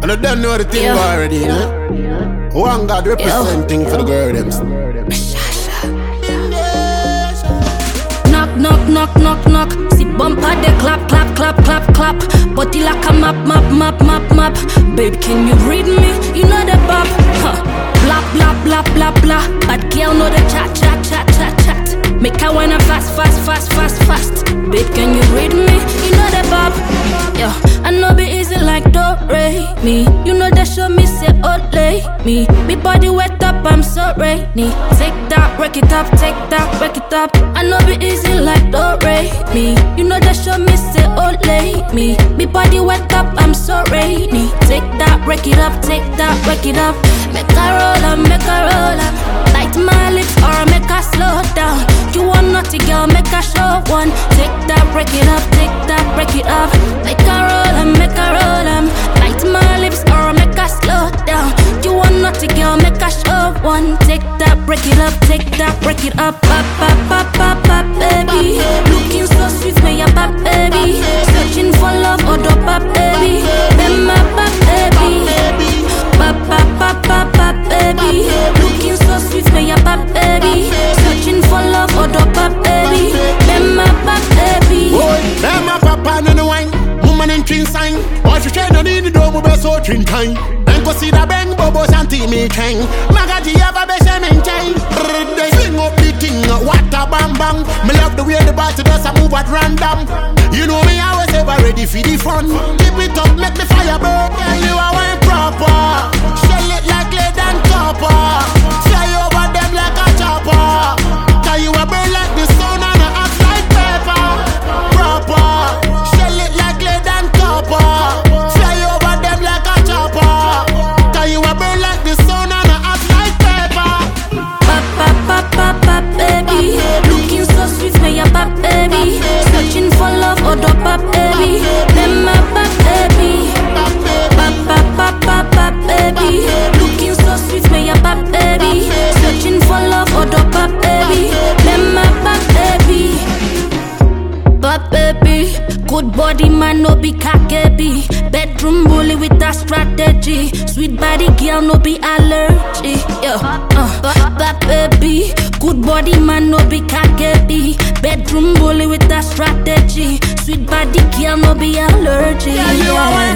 And I don't know the thing already, you know? One God representing for the girl them. Knock, knock, knock, knock, knock. See bumper they clap, clap, clap, clap, clap. Body like a map, map, map, map, map. Babe, can you read me? You know the bop. Huh. Blah, blah, blah, blah, blah. Bad girl know the chat, chat, chat, chat, chat. Make her wanna fast, fast, fast, fast, fast. Babe, can you read me? You know the bop. Yo, I know be easy like do-re-mi. You know that show me say ole me. Me body wet up, I'm so rainy. Take that, break it up, take that, break it up. I know be easy like do-re-mi. You know that show me say ole me. Me body wet up, I'm so rainy. Take that, break it up, take that, break it up. Make her roll up, make her roll up. Light my lips or make her slow down. You want naughty girl, make her show one. Take that, break it up, take that, break it up. Make her roll up, make her roll up. Light my lips or make her slow down. You want naughty girl, make her show one. Take that, break it up, take that, break it up. Pop, pop, pop, pop, pop, baby. Looking so sweet, may ya pop, baby. Searching for love, or do pop, baby. Then my pop, baby. Pop, pop, pop, pop, pop, baby. Looking so sweet, may ya pop, baby. Searching for love, or do pop, baby. Then my pop, baby. Boy, them a papa no no wine. Woman in chin sign. Or she train on in the dome be so chin time. Then go see the bang bobo shanty me king. Magaji ever be shamin chain. They swing up the thing, what a bang bang. Me love the way the body does a move at random. You know me always ever ready for the fun. Keep it up, make me fire burn. Yeah, you are one proper. Shell it like lead and copper. Fly over them like a chopper. Tell you a burn like the sun and a act like pepper. Proper. Shell it like lead and copper. Fly over them like a chopper. Tell you a burn like the sun and a act like pepper. Pop, pop, pop, pop, pop, baby. Looking so sweet, may ya pop, baby. Searching for love, or do pop, baby. Then my pop, baby. Pop, pop, pop, pop, pop, baby. Looking so sweet, may ya pop, baby. Searching for love, or do pop, baby. Then my pop, baby. Pop, baby. Good body man, no be cocky. Bedroom bully with a strategy. Sweet body girl, no be allergy. Yo, pop, baby. Good body man, no be cocky. Bedroom bully with a strategy. Sweet body girl, no be allergy. Yeah, you are one